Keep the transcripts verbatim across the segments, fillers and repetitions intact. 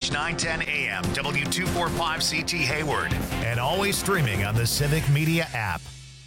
News nine ten A M, W two forty-five C T Hayward, and always streaming on the Civic Media app.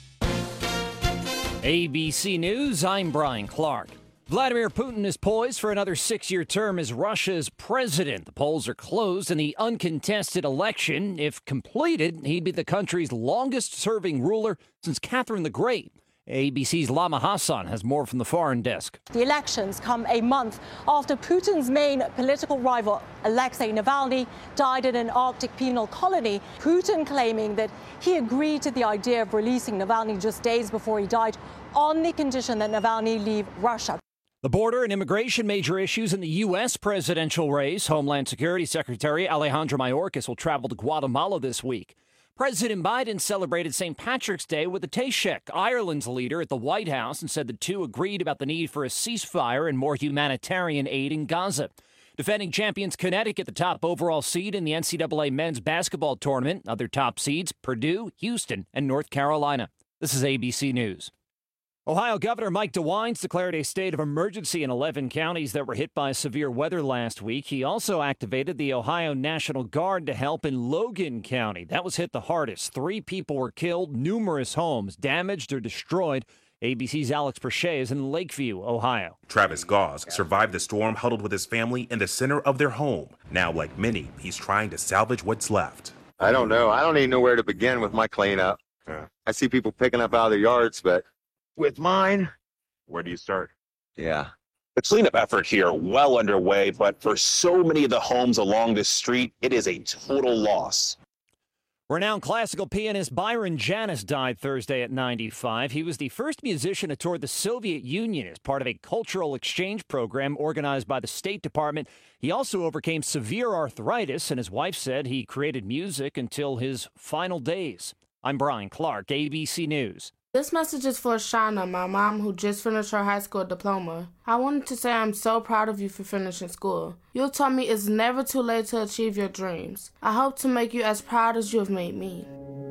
A B C News, I'm Brian Clark. Vladimir Putin is poised for another six-year term as Russia's president. The polls are closed in the uncontested election. If completed, he'd be the country's longest-serving ruler since Catherine the Great. A B C's Lama Hassan has more from the foreign desk. The elections come a month after Putin's main political rival, Alexei Navalny, died in an Arctic penal colony. Putin claiming that he agreed to the idea of releasing Navalny just days before he died on the condition that Navalny leave Russia. The border and immigration major issues in the U S presidential race. Homeland Security Secretary Alejandro Mayorkas will travel to Guatemala this week. President Biden celebrated Saint Patrick's Day with the Taoiseach, Ireland's leader, at the White House and said the two agreed about the need for a ceasefire and more humanitarian aid in Gaza. Defending champions Connecticut, the top overall seed in the N C double A men's basketball tournament. Other top seeds, Purdue, Houston, and North Carolina. This is A B C News. Ohio Governor Mike DeWine declared a state of emergency in eleven counties that were hit by severe weather last week. He also activated the Ohio National Guard to help in Logan County. That was hit the hardest. Three people were killed, numerous homes damaged or destroyed. A B C's Alex Perche is in Lakeview, Ohio. Travis Gauze survived the storm huddled with his family in the center of their home. Now, like many, he's trying to salvage what's left. I don't know. I don't even know where to begin with my cleanup. Yeah. I see people picking up out of their yards, but with mine, Where do you start? yeah. The cleanup effort here well underway, but for so many of the homes along this street, it is a total loss. Renowned classical pianist Byron Janis died Thursday at ninety-five. He was the first musician to tour the Soviet Union as part of a cultural exchange program organized by the State Department. He also overcame severe arthritis, and his wife said he created music until his final days. I'm Brian Clark, A B C News. This message is for Shauna, my mom, who just finished her high school diploma. I wanted to say I'm so proud of you for finishing school. You told me it's never too late to achieve your dreams. I hope to make you as proud as you have made me.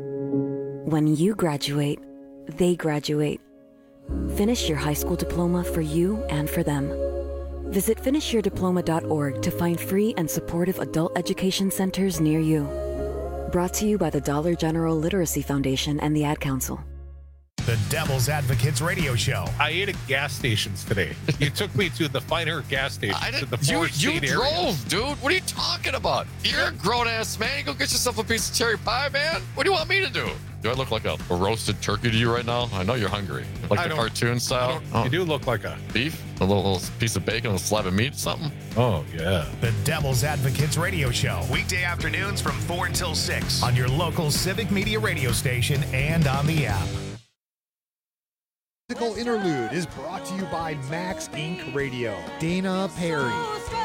When you graduate, they graduate. Finish your high school diploma for you and for them. Visit finish your diploma dot org to find free and supportive adult education centers near you. Brought to you by the Dollar General Literacy Foundation and the Ad Council. The Devil's Advocates Radio Show. I ate at gas stations today. You took me to the finer gas stations. I to the didn't, you you area. drove, dude. What are you talking about? You're a grown-ass man. You go get yourself a piece of cherry pie, man. What do you want me to do? Do I look like a, a roasted turkey to you right now? I know you're hungry. Like I the cartoon style? Oh. You do look like a... Beef? A little, little piece of bacon, a slab of meat, something? Oh, yeah. The Devil's Advocates Radio Show. Weekday afternoons from four until six on your local Civic Media radio station and on the app. Musical Interlude is brought to you by Max Incorporated. Radio. Dana Perry.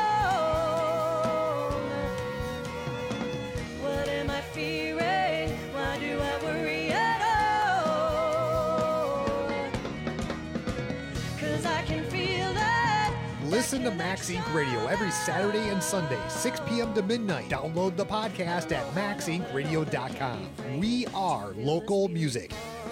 Listen to Max Incorporated. Radio every Saturday and Sunday, six p.m. to midnight. Download the podcast at max inc radio dot com. We are local music.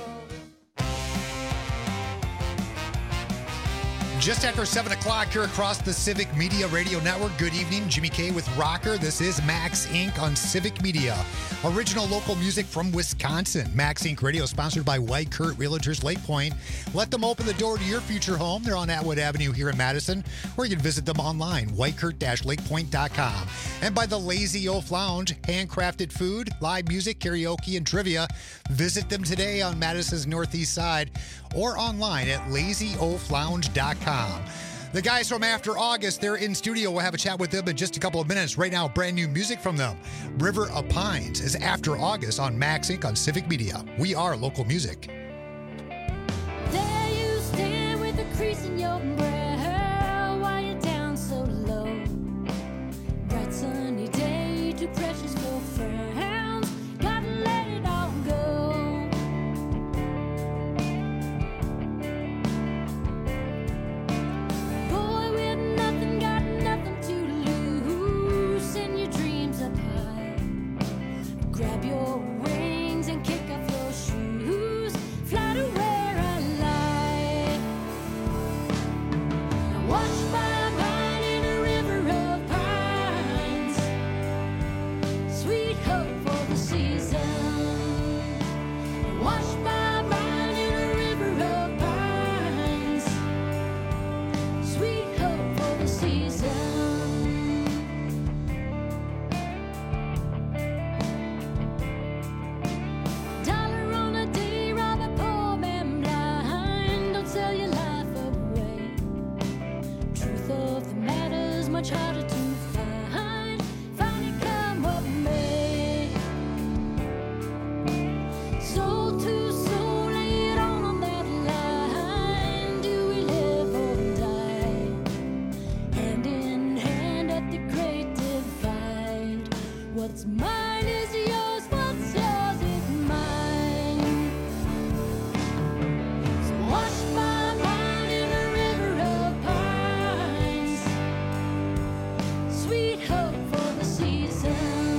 Just after seven o'clock here across the Civic Media Radio Network. Good evening. Jimmy K with Rocker. This is Max Incorporated on Civic Media. Original local music from Wisconsin. Max Incorporated Radio sponsored by White Kurt Realtors Lake Point. Let them open the door to your future home. They're on Atwood Avenue here in Madison, or you can visit them online, white kurt dash lake point dot com. And by the Lazy Oaf Lounge, handcrafted food, live music, karaoke, and trivia. Visit them today on Madison's northeast side or online at lazy oaf lounge dot com. The guys from After August, they're in studio. We'll have a chat with them in just a couple of minutes. Right now, brand new music from them. River of Pines is After August on Max Incorporated on Civic Media. We are local music. There you stand with a crease in your brow while you're down so low. Bright sunny day, too precious for frowns. Gotta let it all go. Boy with nothing, got nothing to lose. Send your dreams up high. Grab your wings and kick off your shoes. Fly to where I lie. What's mine is yours, what's yours is mine. So wash my mind in a river of pines. Sweet hope for the season.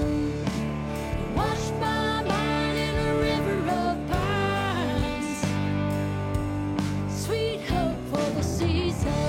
Wash my mind in a river of pines. Sweet hope for the season.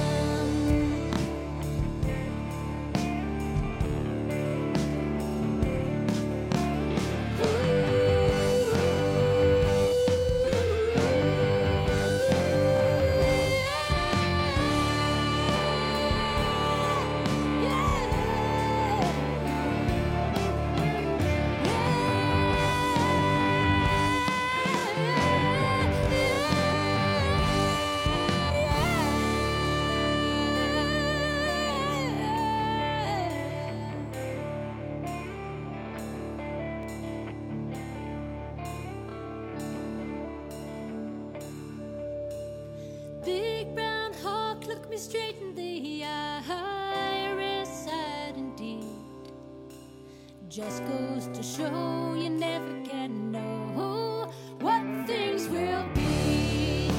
Big brown hawk, look me straight in the eye. Sad indeed. Just goes to show you never can know what things will be.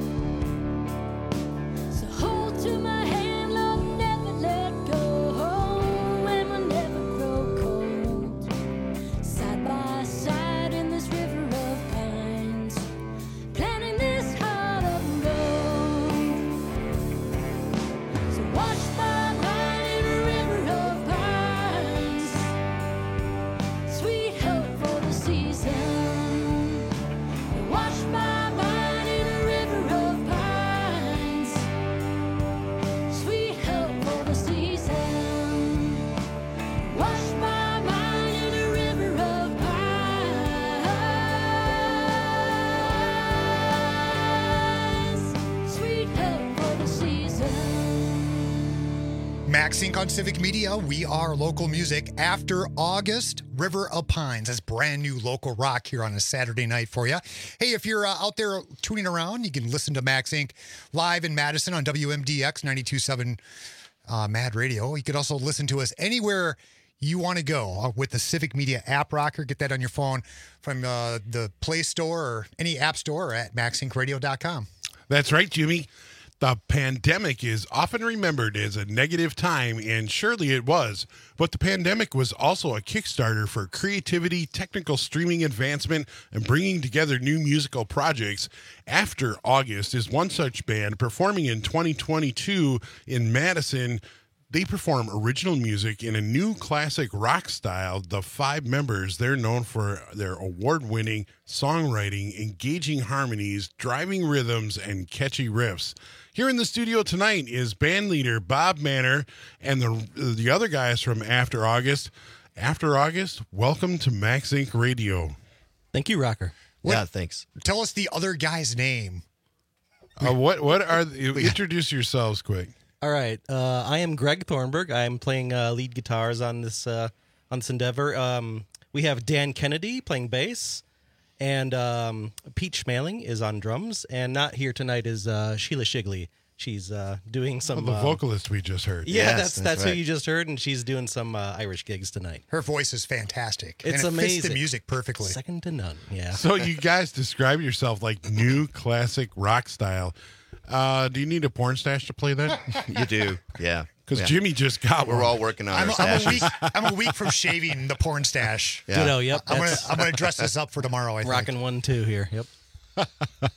So hold to my hand, love, never let go, and we'll never grow cold. Side by side in this river of pines, planting this heart of gold. So wash my mind in a river of pines. Sweet hope for the season. Wash my mind in a river of pines. Sweet hope for the season. Wash my mind in a river of pines. Sweet hope for the season. Max Inc on Civic Media. We are local music. After August, River of Pines. That's brand new local rock here on a Saturday night for you. Hey, if you're uh, out there tuning around, you can listen to Max Inc live in Madison on W M D X ninety-two point seven uh, Mad Radio. You could also listen to us anywhere you want to go uh, with the Civic Media app, Rocker. Get that on your phone from uh, the Play Store or any app store or at max inc radio dot com. That's right, Jimmy. The pandemic is often remembered as a negative time, and surely it was. But the pandemic was also a Kickstarter for creativity, technical streaming advancement, and bringing together new musical projects. After August is one such band performing in twenty twenty-two in Madison. They perform original music in a new classic rock style. The five members, they're known for their award-winning songwriting, engaging harmonies, driving rhythms, and catchy riffs. Here in the studio tonight is band leader Bob Manor and the the other guys from After August. After August, welcome to Max Inc Radio. Thank you, Rocker. What- Yeah, thanks. Tell us the other guy's name. Uh, what what are the, introduce yourselves quick. All right. Uh, I am Greg Thornburg. I'm playing uh, lead guitars on this uh, on this endeavor. Um, we have Dan Kennedy playing bass, and um, Pete Schmaling is on drums. And not here tonight is uh, Sheila Shigley. She's uh, doing some. Oh, the uh, vocalist we just heard. Yeah, Yes, that's that's that's, right. who you just heard, and she's doing some uh, Irish gigs tonight. Her voice is fantastic. It's and it amazing. fits the music perfectly. Second to none. Yeah. So you guys describe yourself like new classic rock style. Uh, do you need a porn stash to play that? You do, yeah. Because Yeah. Jimmy just got We're one. all working on I'm, our a- I'm a stashes. week. I'm a week from shaving the porn stash. Yeah. Ditto, yep. I'm gonna. that's- I'm gonna dress this up for tomorrow. I think. Rocking one two here. Yep.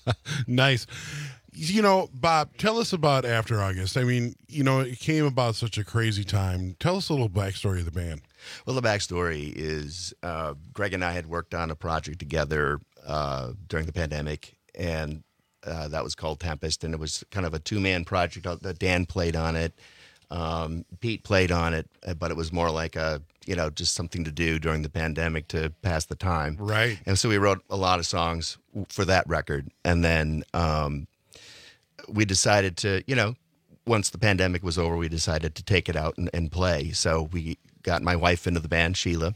Nice. You know, Bob, tell us about After August. I mean, you know, it came about such a crazy time. Tell us a little backstory of the band. Well, the backstory is uh, Greg and I had worked on a project together uh, during the pandemic, and uh, that was called Tempest, and it was kind of a two-man project. Uh, Dan played on it, um, Pete played on it, uh, but it was more like a, you know, just something to do during the pandemic to pass the time. Right. And so we wrote a lot of songs for that record, and then um, we decided to, you know, once the pandemic was over, we decided to take it out and, and play. So we got my wife into the band, Sheila,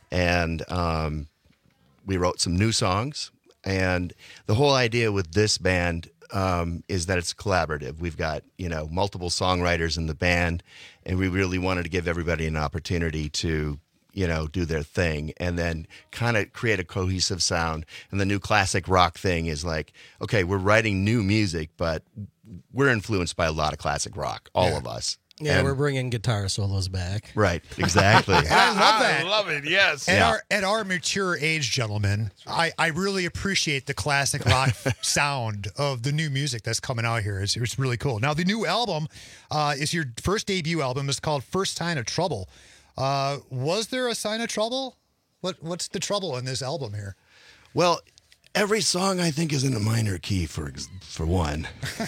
and um, we wrote some new songs. And the whole idea with this band um, is that it's collaborative. We've got, you know, multiple songwriters in the band, and we really wanted to give everybody an opportunity to you know, do their thing and then kind of create a cohesive sound. And the new classic rock thing is like, okay, we're writing new music, but we're influenced by a lot of classic rock, all Yeah. of us. Yeah, And- we're bringing guitar solos back. Right, exactly. And I love that. I love it. Yes. At, Yeah. our, at our mature age, gentlemen, I, I really appreciate the classic rock sound of the new music that's coming out here. It's, it's really cool. Now, the new album uh, is your first debut album. It's called First Sign of Trouble. Uh, was there a sign of trouble? What What's the trouble in this album here? Well, every song I think is in a minor key for ex- for one.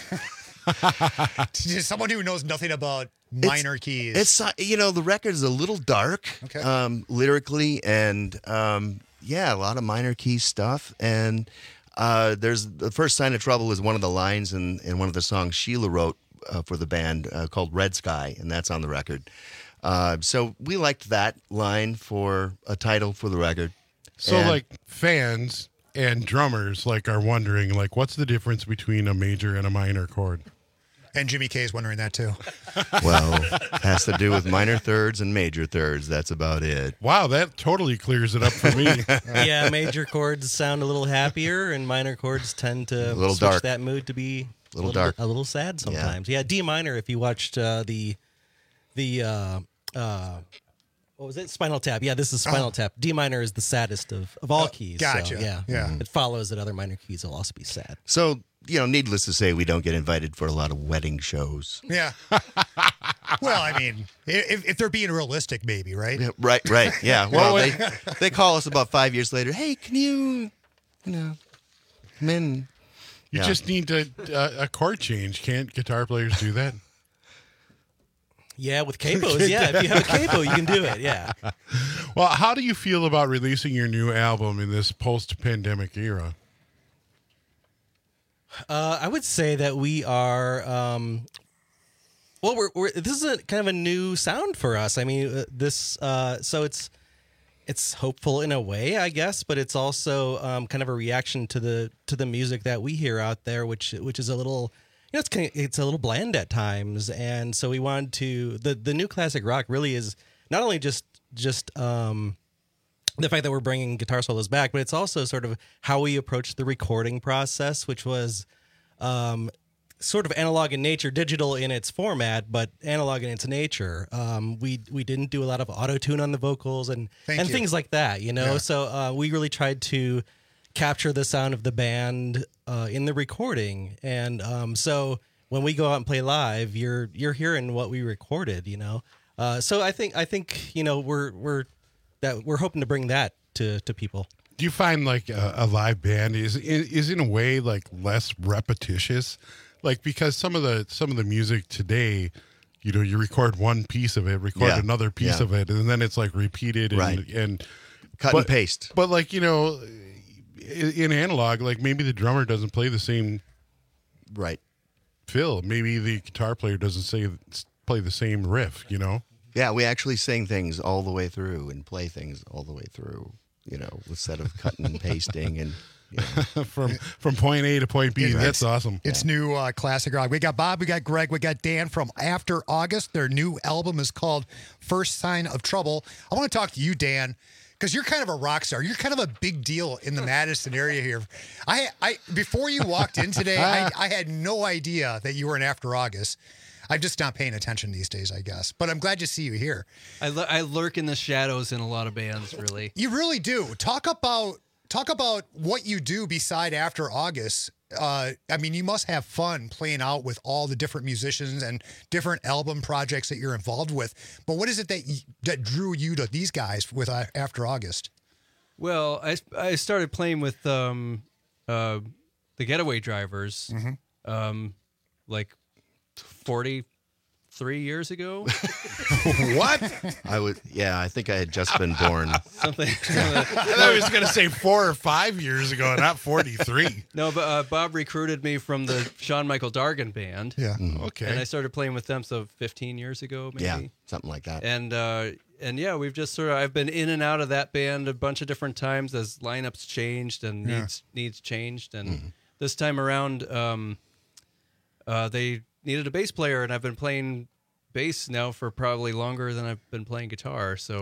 Just someone who knows nothing about minor keys. It's uh, you know, the record is a little dark, Okay. um, lyrically, and um, yeah, a lot of minor key stuff. And uh, there's the first sign of trouble is one of the lines in, in one of the songs Sheila wrote uh, for the band uh, called Red Sky, and that's on the record. Uh, so we liked that line for a title for the record. So, And- like, fans and drummers, like, are wondering, like, what's the difference between a major and a minor chord? And Jimmy K is wondering that too. well, it has to do with minor thirds and major thirds. That's about it. Wow, that totally clears it up for me. Yeah, major chords sound a little happier, and minor chords tend to A little switch dark. that mood to be A little bit- dark. a little sad sometimes. Yeah, D minor. If you watched uh, the the uh, uh, what was it? Spinal Tap. Yeah, this is Spinal Oh. Tap. D minor is the saddest of, of all Oh, keys. gotcha. So, yeah, Yeah. It follows that other minor keys will also be sad. So, you know, needless to say, we don't get invited for a lot of wedding shows. Yeah. Well, I mean, if, if they're being realistic, maybe, right? Yeah, right, right. Yeah. Well, Well, they, they call us about five years later. Hey, can you, you know, come in? You Yeah. just need to, uh, a chord change. Can't guitar players do that? Yeah, with capos. Yeah, if you have a capo, you can do it. Yeah. Well, how do you feel about releasing your new album in this post-pandemic era? Uh, I would say that we are. Um, well, we're, we're this is a kind of a new sound for us. I mean, uh, this. Uh, so it's it's hopeful in a way, I guess, but it's also um, kind of a reaction to the to the music that we hear out there, which which is a little. You know, it's kind of, it's a little bland at times, and so we wanted to. The the new classic rock really is not only just just. Um, the fact that we're bringing guitar solos back, but it's also sort of how we approach the recording process, which was um, sort of analog in nature, digital in its format, but analog in its nature. Um, we we didn't do a lot of auto tune on the vocals and Thank and you. things like that, you know. Yeah. So uh, we really tried to capture the sound of the band uh, in the recording, and um, so when we go out and play live, you're you're hearing what we recorded, you know. Uh, so I think I think you know we're we're that we're hoping to bring that to to people. Do you find like a, a live band is is in a way like less repetitious, like because some of the some of the music today, you know, you record one piece of it, record Yeah. another piece Yeah. of it, and then it's like repeated and Right. and Cut but, and paste. But like you know, in, in analog, like maybe the drummer doesn't play the same right fill. Maybe the guitar player doesn't say play the same riff. You know. Yeah, we actually sing things all the way through and play things all the way through, you know, instead of cutting and pasting and you know. from from point A to point B. Yeah, That's it's- awesome. It's new uh, classic rock. We got Bob, we got Greg, we got Dan from After August. Their new album is called First Sign of Trouble. I want to talk to you, Dan, because you're kind of a rock star. You're kind of a big deal in the Madison area here. I, I before you walked in today, I, I had no idea that you were in After August. I'm just not paying attention these days, I guess. But I'm glad to see you here. I, lu- I lurk in the shadows in a lot of bands, really. You really do. Talk about talk about what you do beside After August. Uh, I mean, you must have fun playing out with all the different musicians and different album projects that you're involved with. But what is it that you, that drew you to these guys with uh, After August? Well, I, I started playing with um, uh, the Getaway Drivers Mm-hmm. um, like forty-three years ago. What? I would, yeah, I think I had just been born. Something. I thought he was going to say four or five years ago, not forty-three. No, but uh, Bob recruited me from the Sean Michael Dargan band. Yeah. Okay. And I started playing with them so fifteen years ago, maybe. Yeah, something like that. And uh, and yeah, we've just sort of I've been in and out of that band a bunch of different times as lineups changed and Yeah. needs needs changed. And Mm-hmm. this time around, um, uh, they needed a bass player, and I've been playing bass now for probably longer than I've been playing guitar. So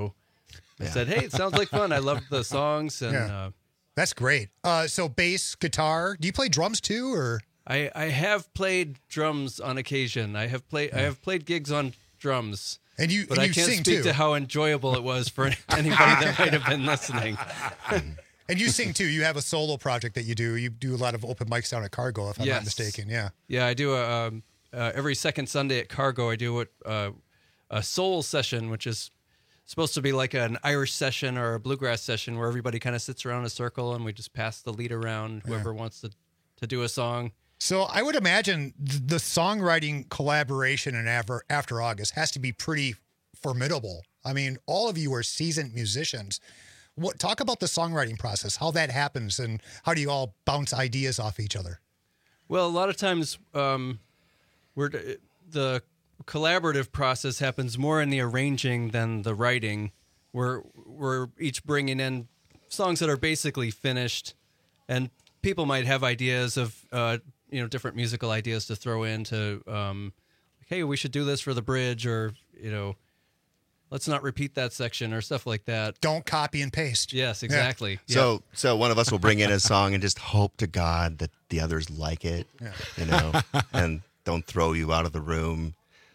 I said, "Hey, it sounds like fun. I loved the songs." And Yeah. uh, That's great. Uh, so bass, guitar. Do you play drums too, or? I, I have played drums on occasion. I have played I have played gigs on drums. And you- but and I you can't sing, speak too. to how enjoyable it was for anybody that might have been listening. And you sing too. You have a solo project that you do. You do a lot of open mics down at Cargo, if I'm not Yes. mistaken. Yeah. Yeah, I do a um, uh, every second Sunday at Cargo. I do what uh, a soul session, which is supposed to be like an Irish session or a bluegrass session, where everybody kind of sits around in a circle and we just pass the lead around. Whoever wants to to do a song. So I would imagine th- the songwriting collaboration in After, After August has to be pretty formidable. I mean, all of you are seasoned musicians. What talk about the songwriting process, how that happens, and how do you all bounce ideas off each other? Well, a lot of times, um, we're the collaborative process happens more in the arranging than the writing. We're we're each bringing in songs that are basically finished, and people might have ideas of uh, you know different musical ideas to throw into. Um, hey, we should do this for the bridge, or you know, let's not repeat that section, or stuff like that. Don't copy and paste. Yes, exactly. So, Yeah. so one of us will bring in a song and just hope to God that the others like it, Yeah. you know, and don't throw you out of the room.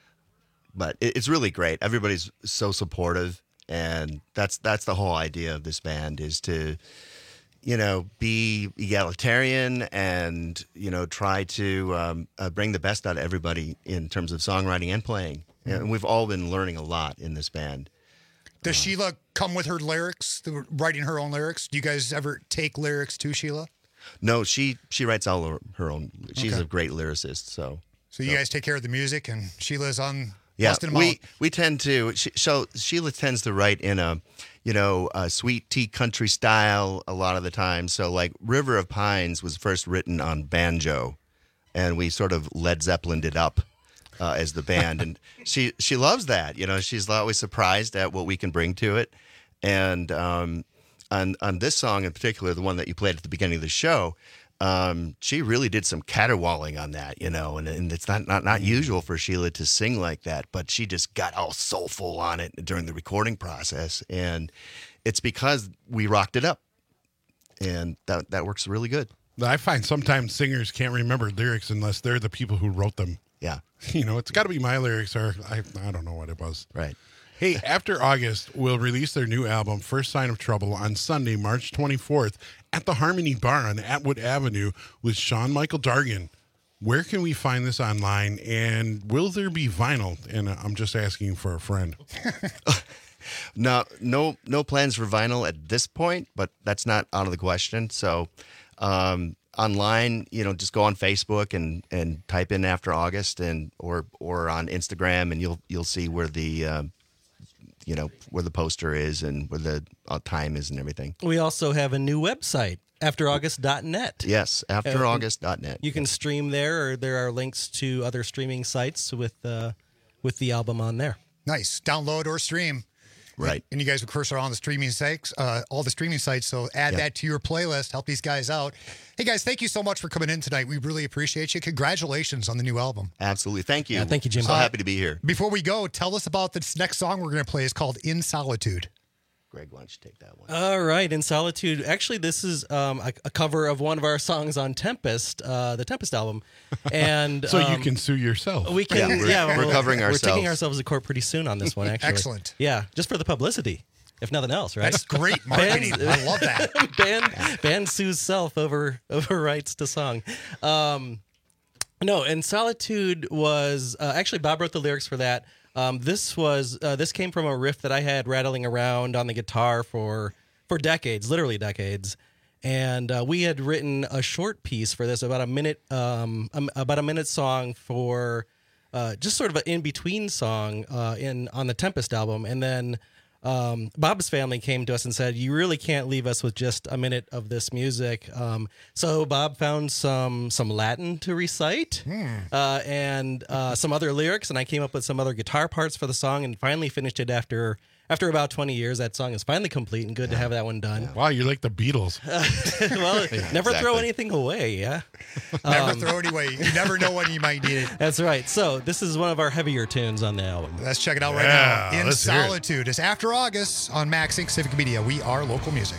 But it, it's really great. Everybody's so supportive, and that's that's the whole idea of this band is to, you know, be egalitarian and you know try to um, uh, bring the best out of everybody in terms of songwriting and playing. And we've all been learning a lot in this band. Does Sheila come with her lyrics, the- writing her own lyrics? Do you guys ever take lyrics to Sheila? No, she she writes all her, her own. She's Okay. a great lyricist. So So you guys take care of the music, and Sheila's on yeah, busting them we out. we tend to. She, so Sheila tends to write in a, you know, a sweet tea country style a lot of the time. So like River of Pines was first written on banjo, and we sort of Led Zeppelined it up. Uh, as the band, and she she loves that. You know, she's always surprised at what we can bring to it. And um, on on this song in particular, the one that you played at the beginning of the show, um, she really did some caterwauling on that. You know, and, and it's not, not not usual for Sheila to sing like that, but she just got all soulful on it during the recording process, and it's because we rocked it up, and that that works really good. I find sometimes singers can't remember lyrics unless they're the people who wrote them. Yeah. You know, it's got to be my lyrics or I, I don't know what it was. Right. Hey, After August will release their new album, First Sign of Trouble, on Sunday, March twenty-fourth at the Harmony Bar on Atwood Avenue with Sean Michael Dargan. Where can we find this online, and will there be vinyl? And I'm just asking for a friend. No, no, no plans for vinyl at this point, but that's not out of the question. So, um, online, you know, just go on Facebook and, and type in After August, and or or on Instagram, and you'll you'll see where the um, you know where the poster is and where the uh, time is and everything. We also have a new website, after august dot net. Yes, after august dot net. You can stream there, or there are links to other streaming sites with uh, with the album on there. Nice. Download or stream. Right. And you guys, of course, are on the streaming sites, uh, all the streaming sites. So add Yep. that to your playlist. Help these guys out. Hey, guys, thank you so much for coming in tonight. We really appreciate you. Congratulations on the new album. Absolutely. Thank you. Yeah, thank you, Jim. So Uh, happy to be here. Before we go, tell us about this next song we're going to play. It's called In Solitude. Greg, why don't you take that one? All right, In Solitude. Actually, this is um, a, a cover of one of our songs on Tempest, uh, the Tempest album. And So you um, can sue yourself. We can. Yeah, Yeah, we're- we're covering We're taking ourselves. ourselves to court pretty soon on this one. Actually, Excellent. Yeah, just for the publicity, if nothing else, right? That's great marketing. I love that. band band sues self over over rights to song. Um, no, and Solitude was uh, actually Bob wrote the lyrics for that. Um, this was uh, this came from a riff that I had rattling around on the guitar for for decades, literally decades. And uh, we had written a short piece for this, about a minute, um, um, about a minute song for uh, just sort of an in between song uh, in on the Tempest album, and then. Um, Bob's family came to us and said, "You really can't leave us with just a minute of this music." Um, so Bob found some some Latin to recite uh, and uh, some other lyrics, and I came up with some other guitar parts for the song, and finally finished it after after about twenty years, that song is finally complete and good to have that one done. Wow, you're like the Beatles. Well, Yeah, never throw exactly. anything away, yeah? Never Um, throw it away. You never know when you might need it. That's right. So this is one of our heavier tunes on the album. Let's check it out right Yeah, now. In let's hear it. Solitude. It's After August on Max Inc Civic Media. We are local music.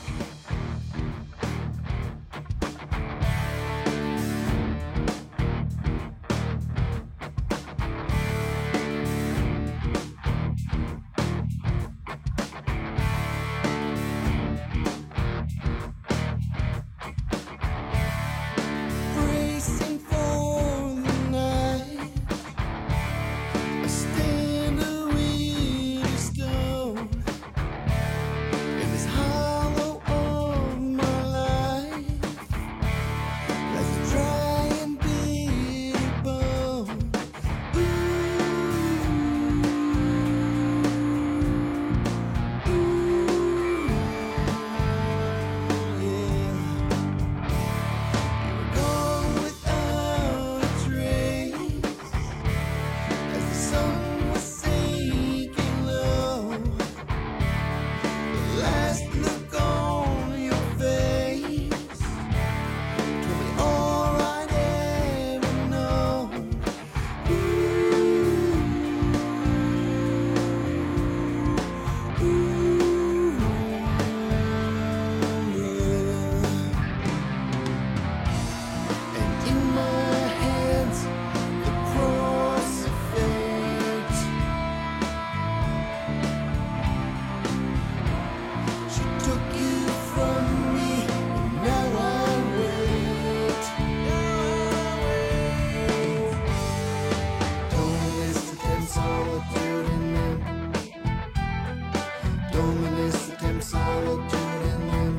Bracing for the night, I stand a weary stone in this hollow of my life, like a dry and bitter bone. Gone without a trace, as the sun was sinking low. The last look on your face told me all I'd ever known. And in my hands, the cross of fate. She took you from me, and now I wait. Don't miss the dim solitude in them. Don't miss the dim solitude in them.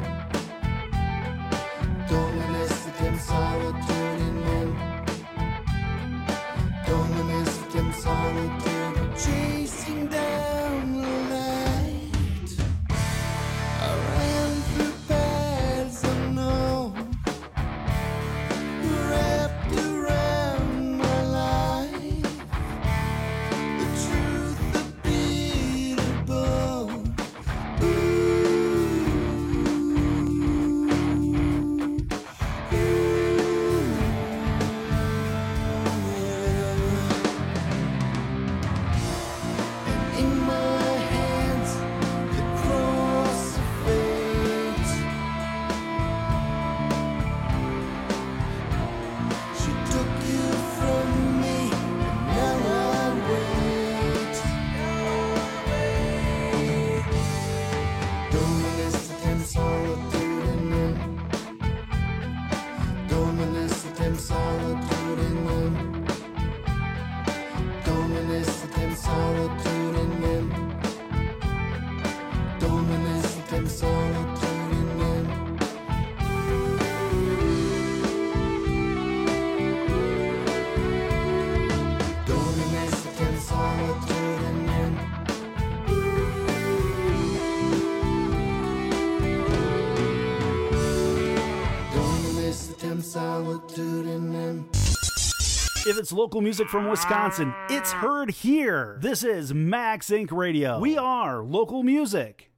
Don't miss the dim solitude in them. Don't miss the dim solitude. Chasing down the light, I ran through paths unknown, wrapped around my life. The truth, the bitter bone. And in my hands, the cross of fate. She took you from me, and now I wait. Don't miss the dim solitude in them. Don't miss the dim solitude in them. Don't miss the dim solitude in them. Don't miss the dim solitude in them. Don't miss the dim solitude in them. Don't miss the dim solitude in them. If it's local music from Wisconsin, it's heard here. This is Max Inc Radio. We are local music.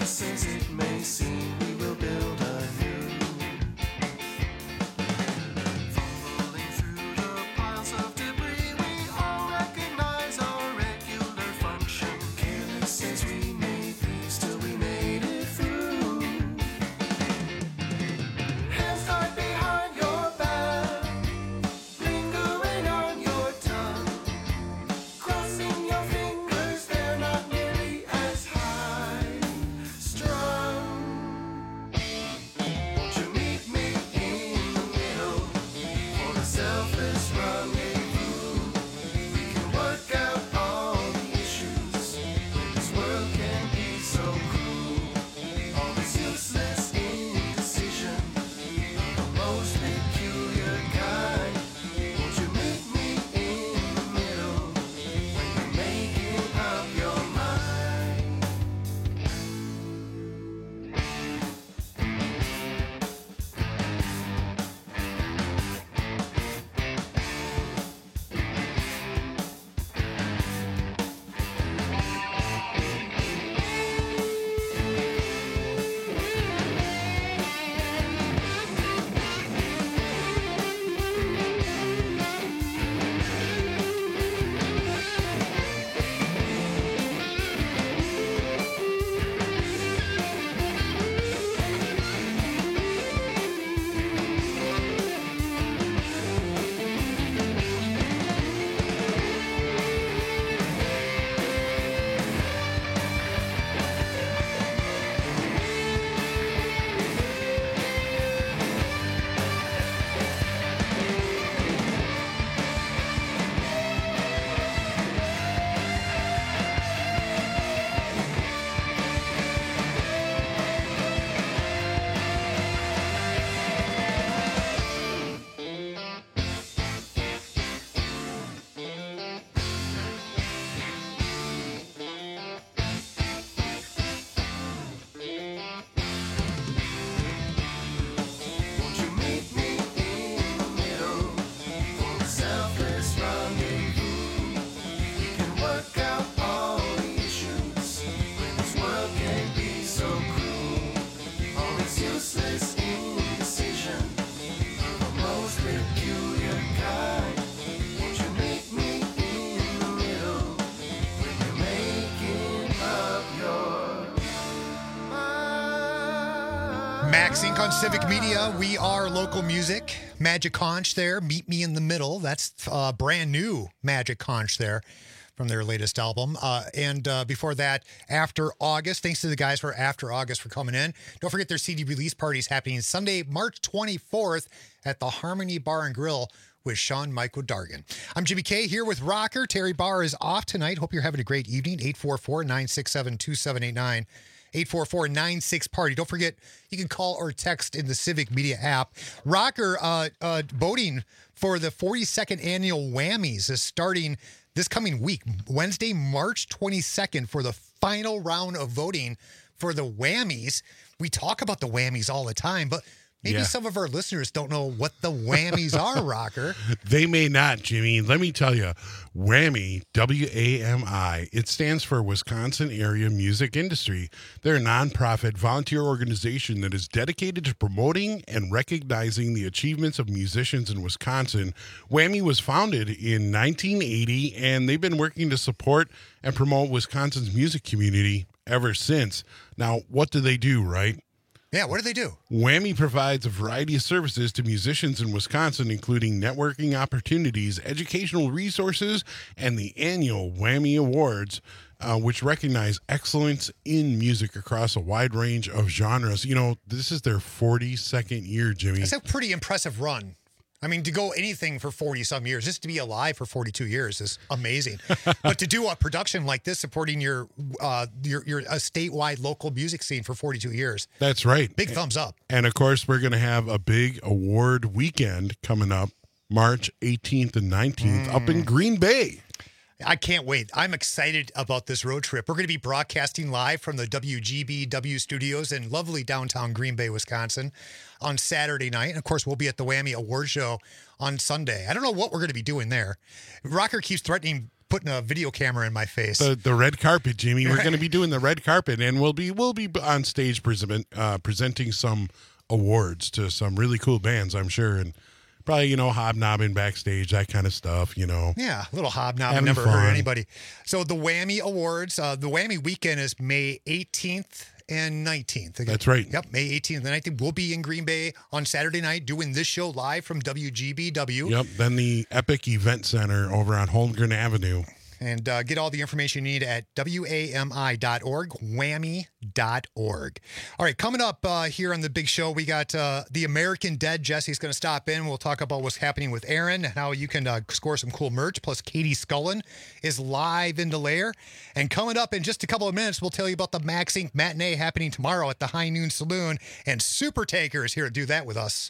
Careless as it may seem, we will build anew. Fumbling through the piles of debris, we all recognize our regular function. Careless as we may be, still we made it through. Hands tied behind your back, lingering on your tongue. Crossing your fingers, they're not nearly as high strung. Won't you meet me in the middle for a selfless rendezvous? We can work out all the issues when this world can be so cruel. All this useless indecision, the most peculiar kind. Won't you meet me in the middle when you're making up your mind? Won't you meet me in the middle for a selfless rendezvous? We can work out all the issues when this world can be so cruel. All this useless indecision, the most peculiar kind. Won't you meet me in the middle when you're making up your Max Inc on Civic Media. We are local music. Magic Conch there. Meet Me in the Middle. That's uh, brand new Magic Conch there from their latest album. Uh, and uh, before that, After August. Thanks to the guys for After August for coming in. Don't forget their C D release party is happening Sunday, March twenty-fourth at the Harmony Bar and Grill with Sean Michael Dargan. I'm Jimmy K here with Rocker. Terry Barr is off tonight. Hope you're having a great evening. eight four four, nine six seven, two seven eight nine. eight four four, nine six, party. Don't forget, you can call or text in the Civic Media app. Rocker, uh, uh, voting for the forty-second annual Whammies is starting this coming week, Wednesday, March twenty-second, for the final round of voting for the Whammies. We talk about the Whammies all the time, but maybe Yeah. some of our listeners don't know what the Whammies are, Rocker. They may not, Jimmy. Let me tell you, Whammy, W A M I, it stands for Wisconsin Area Music Industry. They're a nonprofit volunteer organization that is dedicated to promoting and recognizing the achievements of musicians in Wisconsin. Whammy was founded in nineteen eighty, and they've been working to support and promote Wisconsin's music community ever since. Now, what do they do, right? Yeah, what do they do? Whammy provides a variety of services to musicians in Wisconsin, including networking opportunities, educational resources, and the annual Whammy Awards, uh, which recognize excellence in music across a wide range of genres. You know, this is their forty-second year, Jimmy. That's a pretty impressive run. I mean, to go anything for forty-some years, just to be alive for forty-two years is amazing. But to do a production like this, supporting your uh, your, your a statewide local music scene for forty-two years. That's right. Big thumbs up. And, of course, we're going to have a big award weekend coming up March eighteenth and nineteenth up in Green Bay. I can't wait. I'm excited about this road trip. We're going to be broadcasting live from the W G B W studios in lovely downtown Green Bay, Wisconsin on Saturday night. And of course, we'll be at the Whammy Award Show on Sunday. I don't know what we're going to be doing there. Rocker keeps threatening putting a video camera in my face. The the red carpet, Jimmy. We're going to be doing the red carpet, and we'll be we'll be on stage present, uh, presenting some awards to some really cool bands, I'm sure, and probably, you know, hobnobbing backstage, that kind of stuff, you know. Yeah, a little hobnob. Having Never fun. hurt anybody. So the Whammy Awards, uh, the Whammy weekend is May eighteenth and nineteenth. That's right. Yep, May eighteenth and nineteenth. We'll be in Green Bay on Saturday night doing this show live from W G B W. Yep. Then the Epic Event Center over on Holmgren Avenue. And uh, get all the information you need at W A M I dot org, whammy dot org. All right, coming up uh, here on the big show, we got uh, The American Dead. Jesse's going to stop in. We'll talk about what's happening with Aaron and how you can uh, score some cool merch. Plus, Katie Scullen is live in Delaire. And coming up in just a couple of minutes, we'll tell you about the Max Incorporated matinee happening tomorrow at the High Noon Saloon. And Super Tanker is here to do that with us.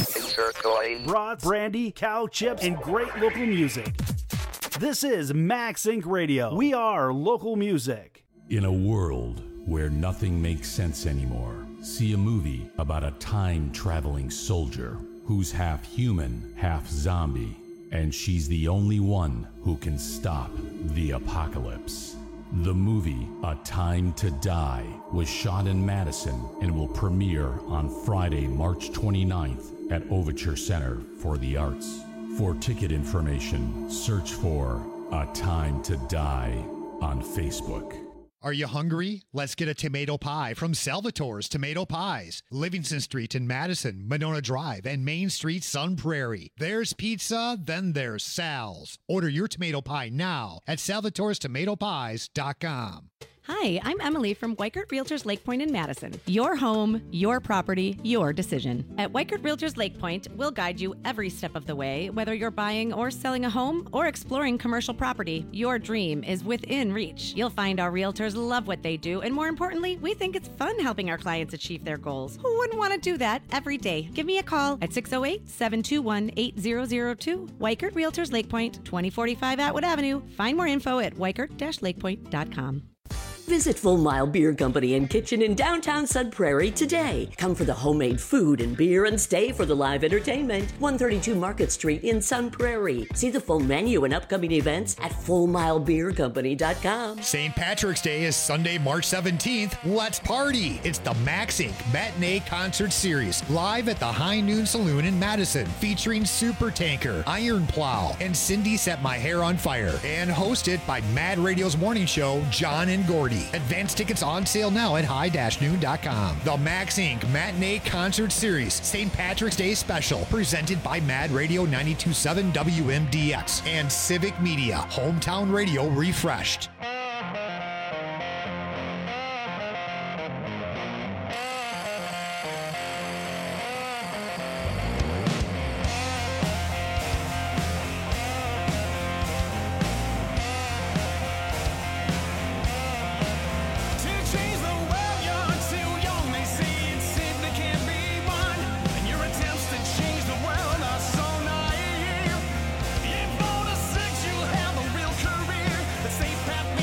Brats, brandy, cow chips, and great local music. This is Max Incorporated. Radio. We are local music. In a world where nothing makes sense anymore, see a movie about a time-traveling soldier who's half human, half zombie, and she's the only one who can stop the apocalypse. The movie A Time to Die was shot in Madison and will premiere on Friday, March twenty-ninth at Overture Center for the Arts. For ticket information, search for A Time to Die on Facebook. Are you hungry? Let's get a tomato pie from Salvatore's Tomato Pies. Livingston Street in Madison, Monona Drive, and Main Street, Sun Prairie. There's pizza, then there's Sal's. Order your tomato pie now at salvatores tomato pies dot com. Hi, I'm Emily from Weichert Realtors Lake Point in Madison. Your home, your property, your decision. At Weichert Realtors Lake Point, we'll guide you every step of the way, whether you're buying or selling a home or exploring commercial property. Your dream is within reach. You'll find our realtors love what they do, and more importantly, we think it's fun helping our clients achieve their goals. Who wouldn't want to do that every day? Give me a call at six oh eight, seven two one, eight zero zero two. Weichert Realtors Lake Point, twenty forty-five Atwood Avenue. Find more info at weichert dash lake point dot com. Visit Full Mile Beer Company and Kitchen in downtown Sun Prairie today. Come for the homemade food and beer and stay for the live entertainment. one thirty-two Market Street in Sun Prairie. See the full menu and upcoming events at full mile beer company dot com. Saint Patrick's Day is Sunday, March seventeenth. Let's party! It's the Max Incorporated Matinee Concert Series, live at the High Noon Saloon in Madison, featuring Super Tanker, Iron Plow, and Cindy Set My Hair on Fire, and hosted by Mad Radio's morning show, John and Gordy. Advance tickets on sale now at high noon dot com. The Max Incorporated Matinee Concert Series, Saint Patrick's Day Special, presented by Mad Radio ninety-two point seven W M D X and Civic Media, Hometown Radio refreshed. Saint Pat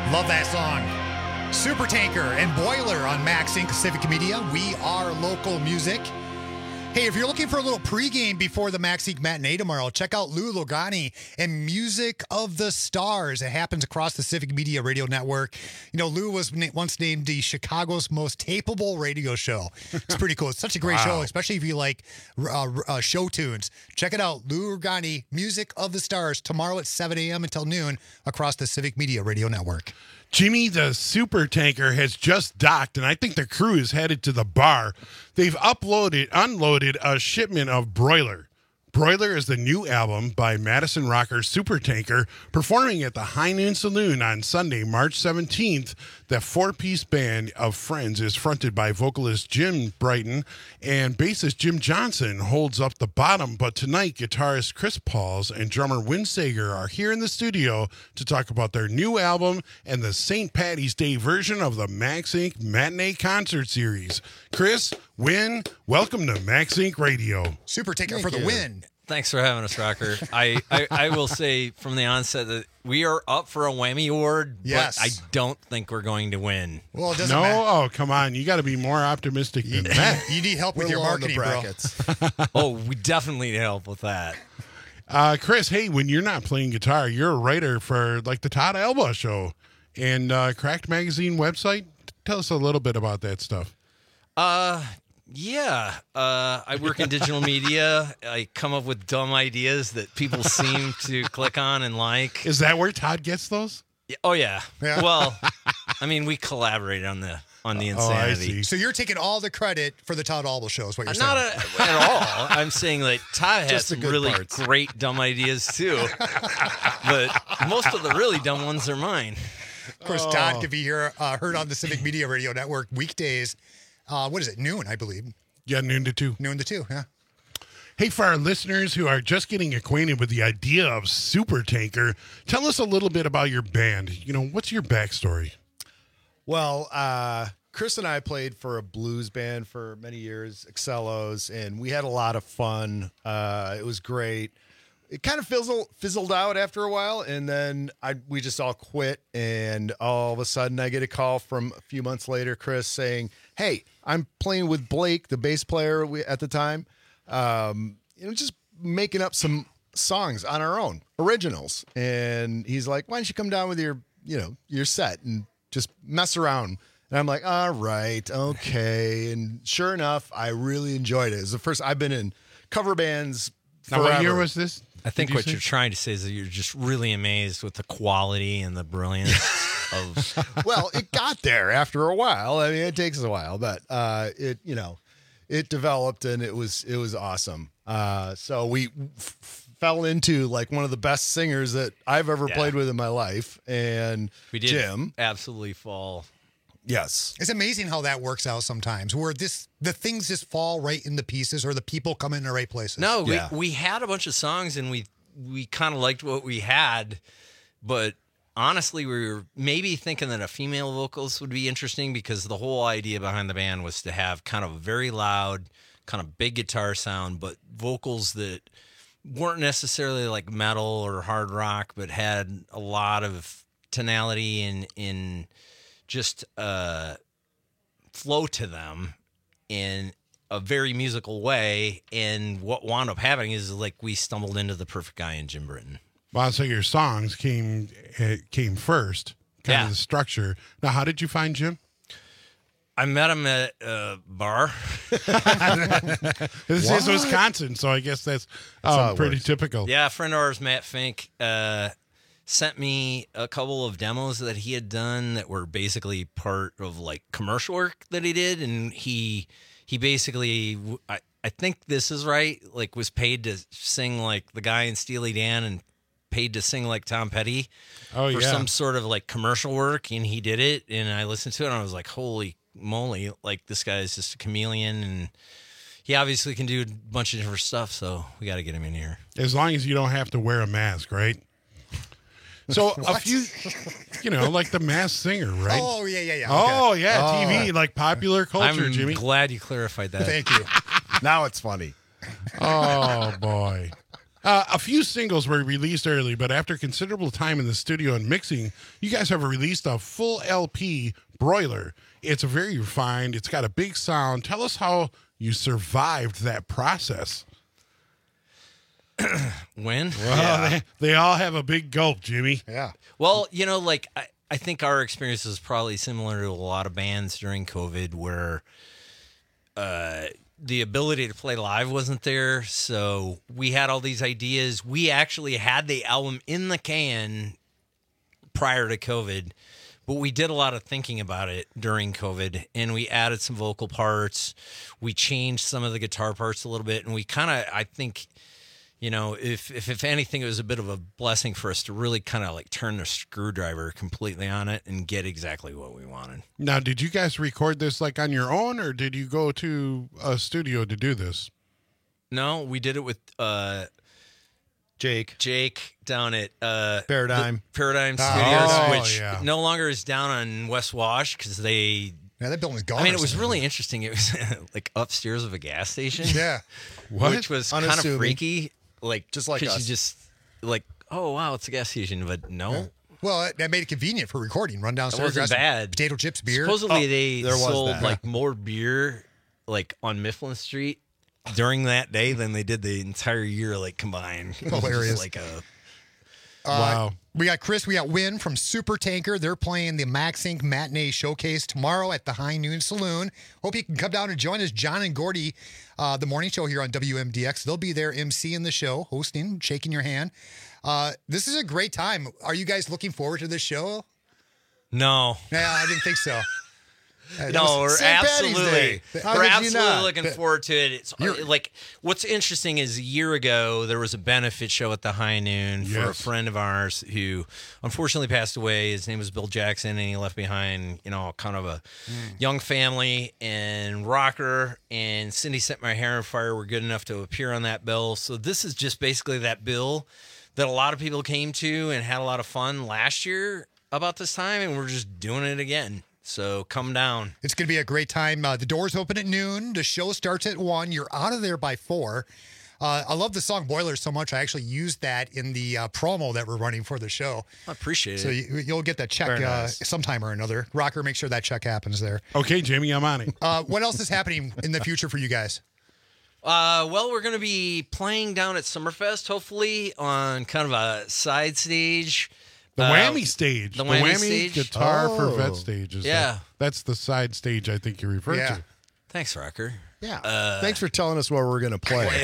Love that song. Super Tanker and Boiler on Max Inc Civic Media. We are local music. Hey, if you're looking for a little pregame before the Max Inc matinee tomorrow, check out Lou Logani and Music of the Stars. It happens across the Civic Media Radio Network. You know, Lou was na- once named the Chicago's most tapeable radio show. It's pretty cool. It's such a great Wow. show, especially if you like uh, uh, show tunes. Check it out. Lou Logani, Music of the Stars, tomorrow at seven a.m. until noon across the Civic Media Radio Network. Jimmy, the super tanker has just docked, and I think the crew is headed to the bar. They've uploaded, unloaded a shipment of Broiler. Broiler is the new album by Madison Rocker Super Tanker, performing at the High Noon Saloon on Sunday, March seventeenth. The four-piece band of Friends is fronted by vocalist Jim Brighton, and bassist Jim Johnson holds up the bottom. But tonight, guitarist Chris Pauls and drummer Win Sager are here in the studio to talk about their new album and the Saint Patty's Day version of the Max Inc Matinee Concert Series. Chris, Win, welcome to Max Inc Radio. Super Tanker Thank for the you. win. Thanks for having us, Rocker. I, I, I will say from the onset that we are up for a whammy award, Yes. but I don't think we're going to win. Well, it doesn't No, matter. oh come on! You got to be more optimistic than that. You need help with We're your low in the marketing, bro. oh, we definitely need help with that. Uh, Chris, hey, when you're not playing guitar, you're a writer for like the Todd Alba Show and uh, Cracked Magazine website. Tell us a little bit about that stuff. Uh, yeah. Uh, I work in digital media. I come up with dumb ideas that people seem to click on and like. Is that where Todd gets those? Yeah, oh yeah. Yeah. Well, I mean, we collaborate on the on the insanity. So you're taking all the credit for the Todd Alba show is what you're Not saying. a, at all. I'm saying that Todd has Just the some good really parts. great dumb ideas too, but most of the really dumb ones are mine. Of course, Oh. Todd could be here, uh, heard on the Civic Media Radio Network weekdays. Uh, what is it? Noon, I believe. Yeah, noon to two. Noon to two, yeah. Hey, for our listeners who are just getting acquainted with the idea of Super Tanker, tell us a little bit about your band. You know, what's your backstory? Well, uh, Chris and I played for a blues band for many years, Excellos, and we had a lot of fun. Uh, it was great. It kind of fizzled, fizzled out after a while, and then I we just all quit. And all of a sudden, I get a call from a few months later, Chris saying, "Hey, I'm playing with Blake, the bass player we, at the time. Um, you know, just making up some songs on our own, originals." And he's like, "Why don't you come down with your, you know, your set and just mess around?" And I'm like, "All right, okay." And sure enough, I really enjoyed it. It's the first I've been in cover bands. Now, what year forever. was this? I think Did you what say? you're trying to say is that you're just really amazed with the quality and the brilliance of. Well, it got there after a while. I mean, it takes a while, but uh, it, you know, it developed and it was it was awesome. Uh, so we f- fell into like one of the best singers that I've ever Yeah. played with in my life, and We did Jim. absolutely fall. Yes. It's amazing how that works out sometimes, where this the things just fall right into pieces, or the people come in the right places. No, we, we had a bunch of songs and we we kind of liked what we had, but honestly, we were maybe thinking that a female vocals would be interesting because the whole idea behind the band was to have kind of a very loud, kind of big guitar sound, but vocals that weren't necessarily like metal or hard rock, but had a lot of tonality in in just uh, flow to them in a very musical way. And what wound up happening is like we stumbled into the perfect guy in Jim Britton. Well, so your songs came uh, came first, kind Yeah. of the structure. Now, how did you find Jim? I met him at a bar. This is Wisconsin, so I guess that's, That's how um, it pretty works. typical. Yeah, a friend of ours, Matt Fink, uh, sent me a couple of demos that he had done that were basically part of like commercial work that he did, and he he basically, I, I think this is right, like was paid to sing like the guy in Steely Dan and paid to sing like Tom Petty Oh, for yeah. some sort of like commercial work, and he did it, and I listened to it and I was like, holy moly, like this guy is just a chameleon, and he obviously can do a bunch of different stuff, so we got to get him in here. As long as you don't have to wear a mask, right? So a What? few, you know, like the Masked Singer, right? Oh, yeah, yeah, yeah. Oh, Okay. yeah, Oh. T V, like popular culture, I'm Jimmy. glad you clarified that. Thank you. Now it's funny. Oh, boy. Uh, a few singles were released early, but after considerable time in the studio and mixing, you guys have released a full L P, Broiler. It's very refined. It's got a big sound. Tell us how you survived that process. When? Well, Yeah. they, they all have a big gulp, Jimmy. Yeah. Well, you know, like I, I think our experience is probably similar to a lot of bands during COVID where uh, the ability to play live wasn't there. So we had all these ideas. We actually had the album in the can prior to COVID, but we did a lot of thinking about it during COVID, and we added some vocal parts. We changed some of the guitar parts a little bit, and we kind of, I think, you know, if, if if anything, it was a bit of a blessing for us to really kind of like turn the screwdriver completely on it and get exactly what we wanted. Now, did you guys record this like on your own, or did you go to a studio to do this? No, we did it with uh, Jake. Jake down at uh, Paradigm. the Paradigm Oh, Studios, which yeah. no longer is down on West Wash because they. Yeah, that building's gone. I mean, or it was something. really interesting. It was like upstairs of a gas station. Yeah. What? Which was kind of Unassuming. freaky. Like Just like 'cause us. you just like, oh wow, it's a gas station, but no. Well, that- that made it convenient for recording. Run It downstairs, wasn't grab some bad. potato chips, beer. Supposedly Oh, they there was sold that. like more beer like on Mifflin Street during that day than they did the entire year like combined. It was just Hilarious. like a Uh, Wow. We got Chris, we got Win from Super Tanker. They're playing the Max Inc Matinee Showcase tomorrow at the High Noon Saloon. Hope you can come down and join us. John and Gordy, uh, the morning show here on W M D X. They'll be there emceeing the show, hosting, shaking your hand. Uh, this is a great time. Are you guys looking forward to this show? no. Yeah, I didn't think so. Uh, that No, was we're Saint Patty's absolutely, Day. How we're could you absolutely not? looking But- forward to it. It's uh, You're- like what's interesting is a year ago there was a benefit show at the High Noon for a Yes. friend of ours who unfortunately passed away. His name was Bill Jackson, and he left behind, you know, kind of a young family. And Rocker and Cindy Set My Hair on Fire were good enough to appear on that bill. So this is just basically that bill that a lot of people came to and had a lot of fun last year about this time, and we're just doing it again. So come down. It's going to be a great time. Uh, the doors open at noon. The show starts at one. You're out of there by four. Uh, I love the song Boiler so much. I actually used that in the uh, promo that we're running for the show. I appreciate So it. you, you'll get that check Very uh, nice. sometime or another. Rocker, make sure that check happens there. Okay, Jamie, I'm on it. Uh, what else is happening in the future for you guys? Uh, well, we're going to be playing down at Summerfest, hopefully, on kind of a side stage. The Uh, whammy stage. the whammy stage. guitar for Oh. vet stage. Is Yeah. that- that's the side stage I think you referred Yeah. to. Thanks, Rocker. Yeah. Uh, Thanks for telling us where we're going to play.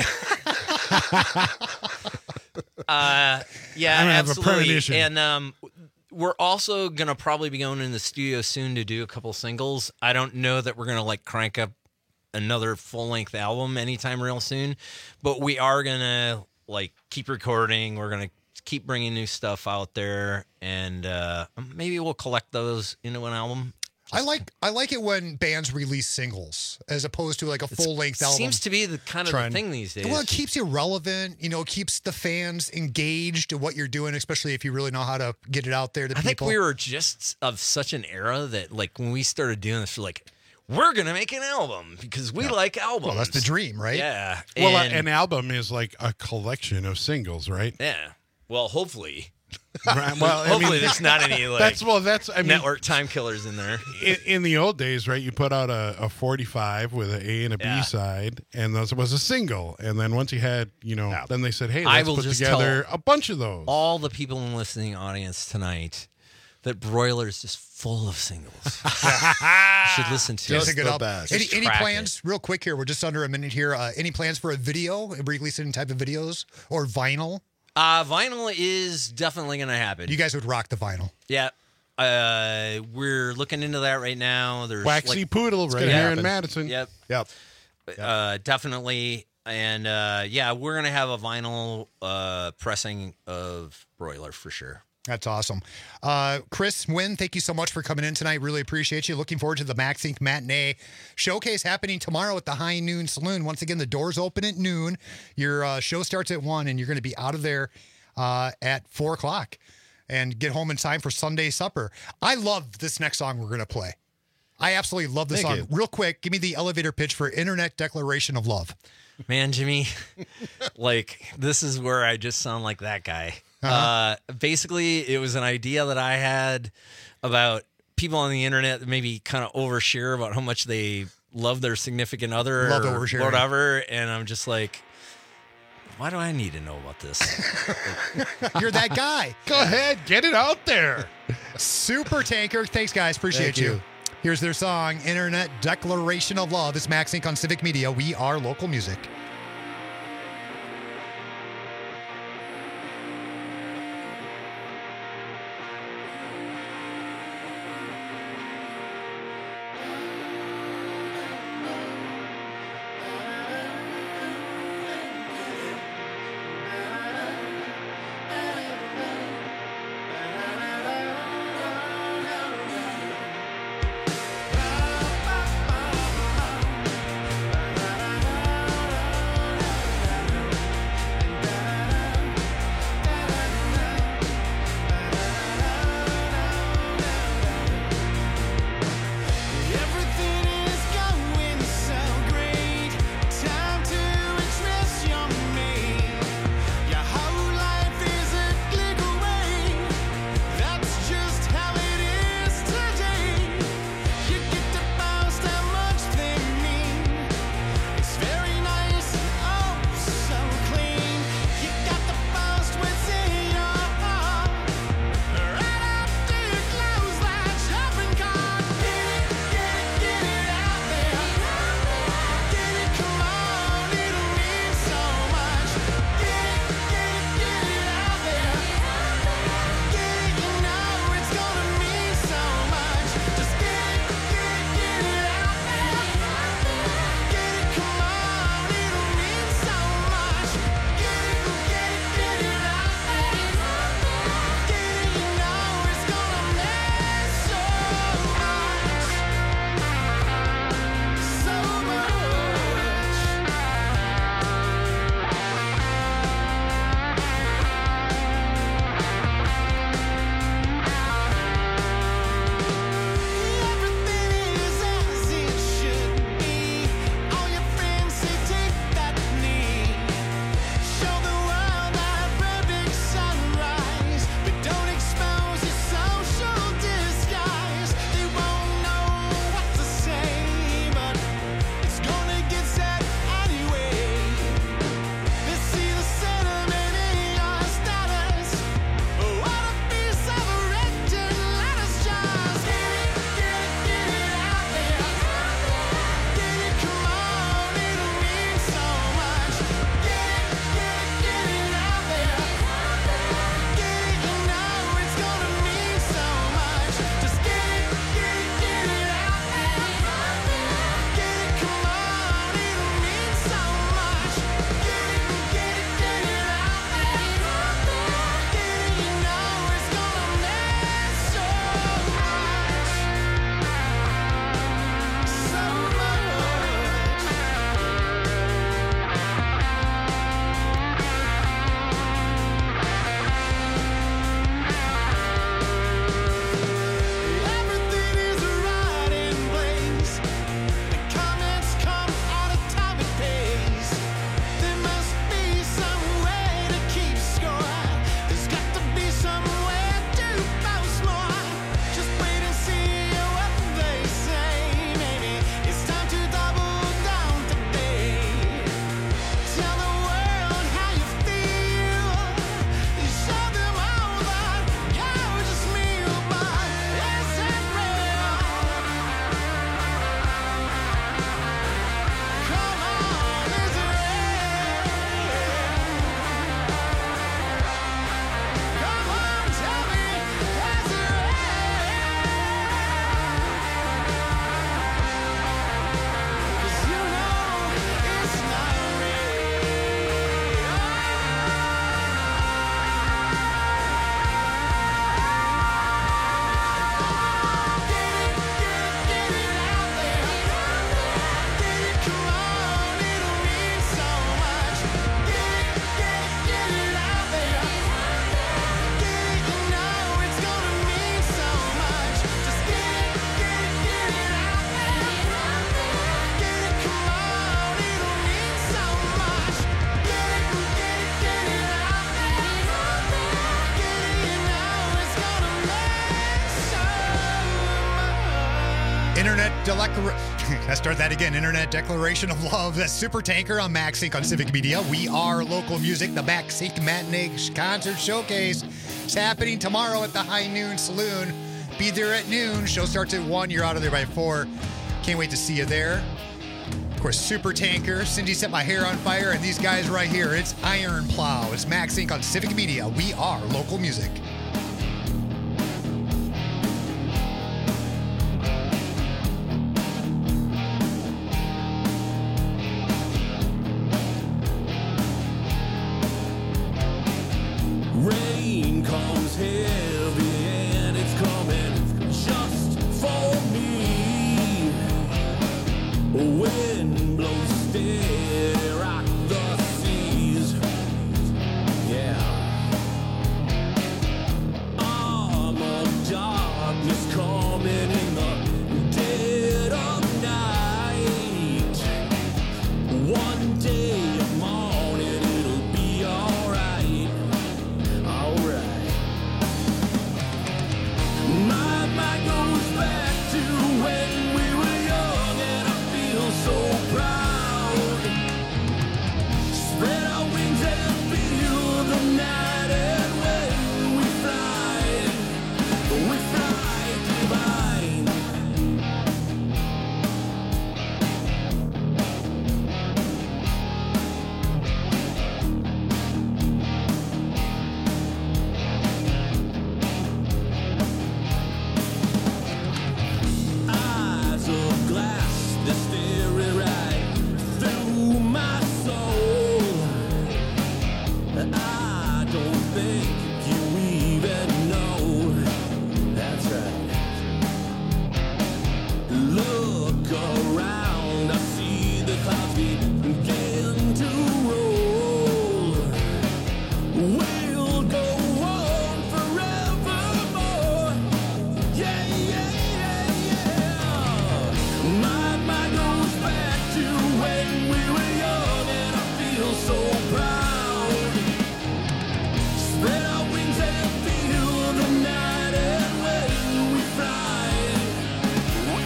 Uh, yeah, I'm gonna have a absolutely. premonition. And um, we're also going to probably be going in the studio soon to do a couple singles. I don't know that we're going to like crank up another full length album anytime real soon, but we are going to like keep recording. We're going to keep bringing new stuff out there, and uh, maybe we'll collect those into an album. I like I like it when bands release singles as opposed to like a full length album. Seems to be the kind of Trend. the thing these days. Well, it keeps you relevant. You know, it keeps the fans engaged to what you're doing, especially if you really know how to get it out there to I think people. we were just of such an era that, like, when we started doing this, we're like, we're gonna make an album because we like albums. Well, that's the dream, right? Yeah. Well, uh, and- an album is like a collection of singles, right? yeah. Well, hopefully. Right, well, I hopefully mean, there's not any like that's well, that's I mean, network time killers in there. in, in the old days, right? You put out a, a forty-five with an A and a B Yeah. side, and those was a single. And then once you had, you know, then they said, "Hey, I let's will put just together tell a bunch of those." All the people in the listening audience tonight that Broiler is just full of singles. You should listen to Just it. pick it up. Any, Just any track plans, real quick here? We're just under a minute here. Uh, any plans for a video? Release any type of videos or vinyl? Uh, vinyl is definitely going to happen. You guys would rock the vinyl. Yeah. Uh, we're looking into that right now. There's Waxy like, Poodle It's right gonna here happen. in Madison. Yep. Yep. Uh, definitely. And uh, yeah, we're going to have a vinyl uh, pressing of Broiler for sure. That's awesome. Uh, Chris Wynn, thank you so much for coming in tonight. Really appreciate you. Looking forward to the Max Inc Matinee Showcase happening tomorrow at the High Noon Saloon. Once again, the doors open at noon. Your uh, show starts at one, and you're going to be out of there uh, at four o'clock and get home in time for Sunday supper. I love this next song we're going to play. I absolutely love this Thank song. you. Real quick, give me the elevator pitch for Internet Declaration of Love. Man, Jimmy, like, this is where I just sound like that guy. Uh-huh. Uh, basically, it was an idea that I had about people on the internet that maybe kind of overshare about how much they love their significant other Love or oversharing. whatever. And I'm just like, why do I need to know about this? You're that guy. Go ahead, get it out there. Super Tanker. Thanks, guys. Appreciate Thank you. you. Here's their song, Internet Declaration of Love. It's Max Inc on Civic Media. We are local music. Bye. declaration. Let's start that again. Internet declaration of love. That's Super Tanker on Max Inc on Civic Media. We are local music. The Max Inc Matinee Concert Showcase. It's happening tomorrow at the High Noon Saloon. Be there at noon. Show starts at one. You're out of there by four. Can't wait to see you there. Of course, Super Tanker. Cindy set my hair on fire, and these guys right here. It's Iron Plow. It's Max Inc on Civic Media. We are local music. Rain comes heavy and it's coming just for me. Wind blows steady, rock the seas. Yeah. Arm of darkness coming in the dead of night. One day of morning it'll be alright. Alright. My mind goes back to when we were young and I feel so proud. Spread our wings and feel the night, and when we fly, we fly divine. Eyes of glass, they're staring right through my soul. I don't think you even know. That's right. Look around, I see the clouds begin to roll. We'll go on forevermore. Yeah, yeah, yeah, yeah. My mind goes back to when we were young and I feel so proud. Spread our wings and feel the night, and when we fly, we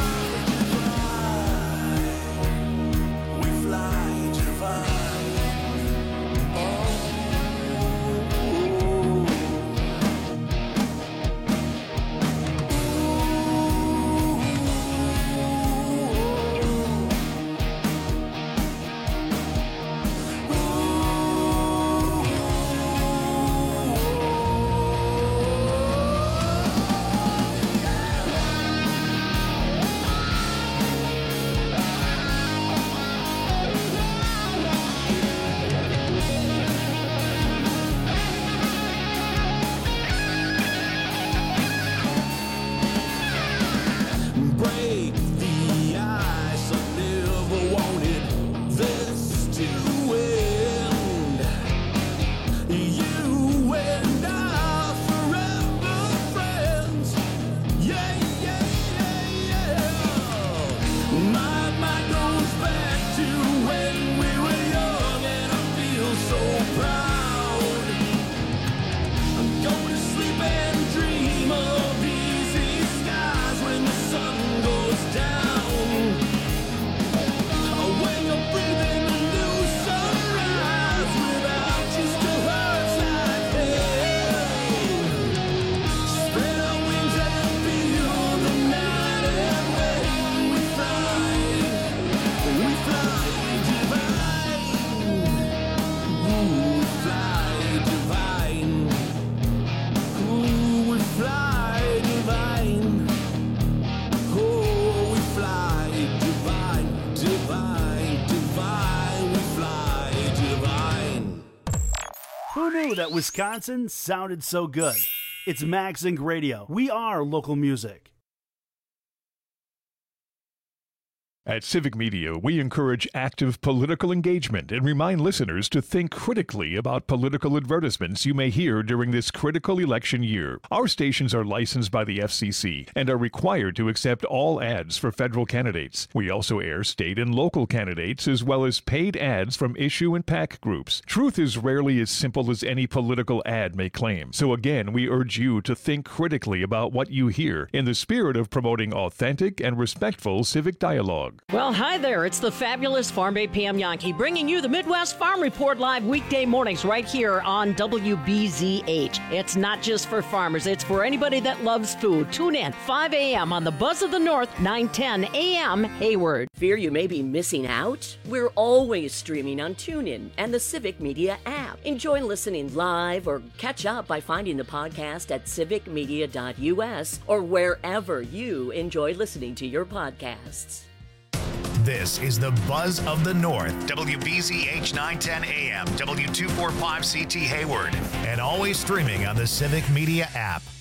fly, we fly divine. Oh. Break the ice, I never wanted this to end. You and I forever friends. Yeah, yeah, yeah, yeah. My mind goes back to when we were young and I feel so proud. I'm going to sleep and dream of easy skies when the sun goes down. When you're breathing a new sunrise without you still hurts like hell. Spread our wings and feel the night, and when we fly, we fly divine. Ooh, we fly divine. Ooh, we fly divine. Oh, we fly divine, divine, divine. We fly divine. Who knew that Wisconsin sounded so good? It's Max Inc Radio. We are local music. At Civic Media, we encourage active political engagement and remind listeners to think critically about political advertisements you may hear during this critical election year. Our stations are licensed by the F C C and are required to accept all ads for federal candidates. We also air state and local candidates as well as paid ads from issue and PAC groups. Truth is rarely as simple as any political ad may claim. So again, we urge you to think critically about what you hear in the spirit of promoting authentic and respectful civic dialogue. Well, hi there. It's the fabulous Farm Bay Pam Yankee bringing you the Midwest Farm Report live weekday mornings right here on W B Z H. It's not just for farmers. It's for anybody that loves food. Tune in five a.m. on the Buzz of the North, nine ten a.m. Hayward. Fear you may be missing out? We're always streaming on TuneIn and the Civic Media app. Enjoy listening live or catch up by finding the podcast at civic media dot u s or wherever you enjoy listening to your podcasts. This is the Buzz of the North, W B Z H nine ten A M, W two forty-five C T Hayward, and always streaming on the Civic Media app.